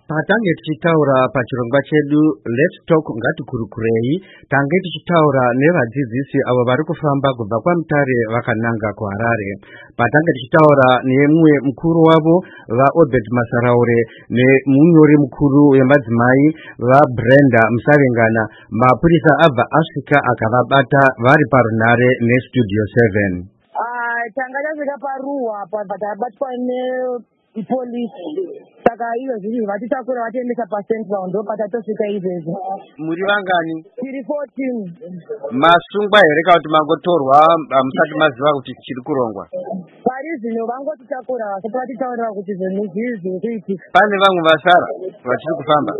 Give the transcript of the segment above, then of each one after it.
Patange tichitaura pachirongwa chedu Let's Talk Ngatikurukirei, tange tichitaura nevadzidzisi avo vari kufamba kubva kwaMutare vakananga kuHarare. Patange tichitaura nemumwe mukuru wavo vaObed Masaraure nemunyori mukuru wemadzimai vaBrenda Musavengana, mapurisa abva asvika akavabata vari parunare neStudio 7. Tanga tasvika paruwa patabatwa nepolisi, saka iyo zviri vatitakura vatiendesa paCentral ndo patatosvika izvezvi. Muri vangani? Tiri 14. Masungwa here kana kuti mangotorwa musati maziva kuti chiri kurongwa? Pari zvino vangotitakura vasati vatitaurira kuti zvinhu zviri kuitika. Pane vamwe vasara vachiri kufamba?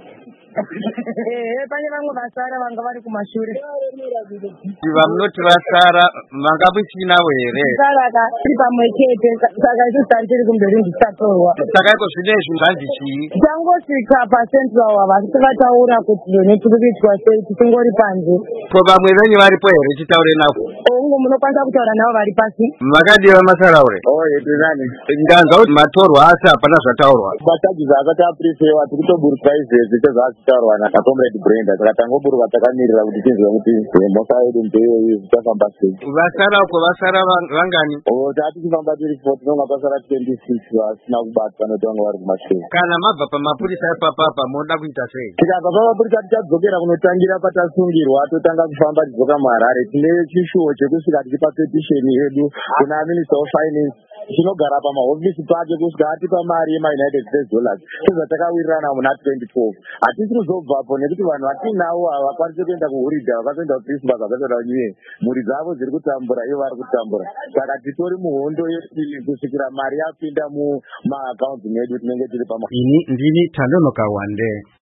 Pane vamwe vasara vanga vari kumashure. Vamunoti vasara vanga muchinavo here? Saka tiri pamwe chete, saka isu tiri kumberi nditatorwa. Saka iko zvinezvi zvanzi chii? Tangosvika paCentral vasati vataura kuti zvinhu tiri kuitwa sei, tichingori panze. Ko vamwe venyu varipo here chitaure navo? Ongo munokwanisa kutaura navo vari pasi. Makadiwa Masaraure? Yetinani. Ndanzwa kuti matorwa asi hapana zvataurwa. Matagiza akati apuresewa tiri kutoburukwa izvezvi sezvaasitaurwa naComrade Brenda, saka tangoburukwa takamirira kuti tinzwe kuti mhosva yedu ndeyeyi zvichafamba sei. Vasara uko vasara vangani? Tati tifamba tiri 4 tinonga pasara 26 vasina kubatwa nekuti vanga vari kumashure. Kana mabva pamapurisa ipapapa moda kuita sei? Tikabva pamapurisa tichadzokera kunotangira patasungirwa totanga kufamba tidzoka muHarare. Tine chishuwo chekusvika tichipa petisheni yedu kuna Minister of Finance chinogara pamahofisi pake kusvika atipa mari yemaUnited States dollars sezvatakawirirana muna 2012. Hatisi kuzobvapo nekuti vanhu vatinavo havakwanisi kuenda kuhurida, vakaenda kuChristmas, vakaenda kuNew Year, mhuri dzavo dziri kutambura, ivo vari kutambura. Saka titori muhondo kusvikira mari yapinda mumaakaunti medu tinenge tiri pama. Ini ndini Tanonoka Wande.